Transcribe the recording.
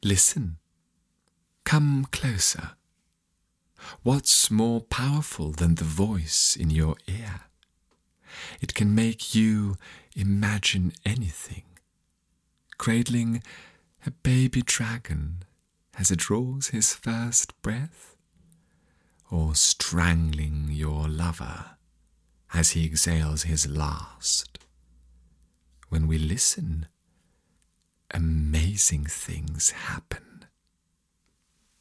Listen. Come closer. What's more powerful than the voice in your ear? It can make you imagine anything. Cradling a baby dragon as it draws his first breath, or strangling your lover as he exhales his last. When we listen, amazing things happen.